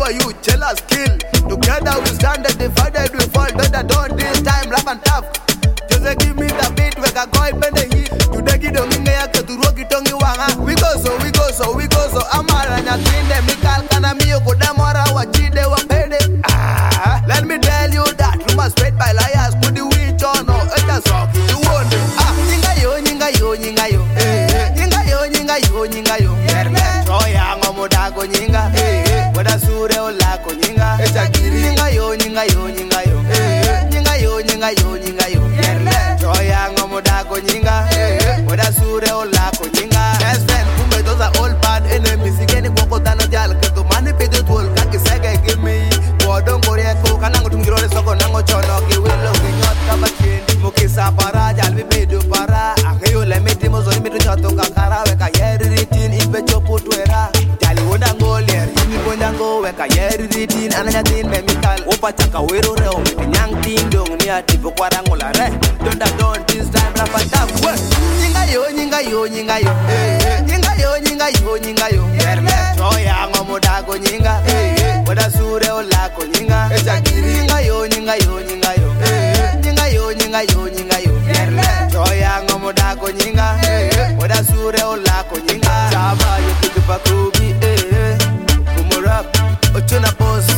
for you, jealous kill. Together we stand and divided we fall. Better don't this time, rough and tough. Just give me the beat, we can go and bend the heat. You take it on me, I can do rock it on you. We go so, we go so, we go so. Amara, and twin them, Mikal, Kanamio, Kodamara, Wachide, Wapede. Let me tell you that you must wait by liars, put the witch on, or it can suck you won't. Ninga yo, Ninga yo. Troya, Momodago, Ninga, what a sure or lack of Ninga. Ninga yo. Troya, Momodago, Ninga, what a sure or lack of Ninga. Best friend, who those are all bad enemies. Again, Bokotano Jal, to manipulate the tool, Kakisaka, give me. Don't go there, Kanango to grow the Sokonango Chono, you will look in your Kabakin, Mukisa Para, Jalbi Para, Akio Lemitimus, Limitato Kakara, Kayeritin, Ibecho Putuera, Jaliwodango, Yimiponango, Kayeritin, Anatin, Memical, Opataka, Wero, Yang Ting Dong, near Tipoquarangola, don't this time, Rapatap. Ninga yo. Troya, Momodago, Ninga, what a sure or lack of Ninga. Ninga yo. Troya, Momodago, Ninga, what a sure or lack of Ninga. Saba, you could do Bakubi, Kumurap, Ochuna Pos.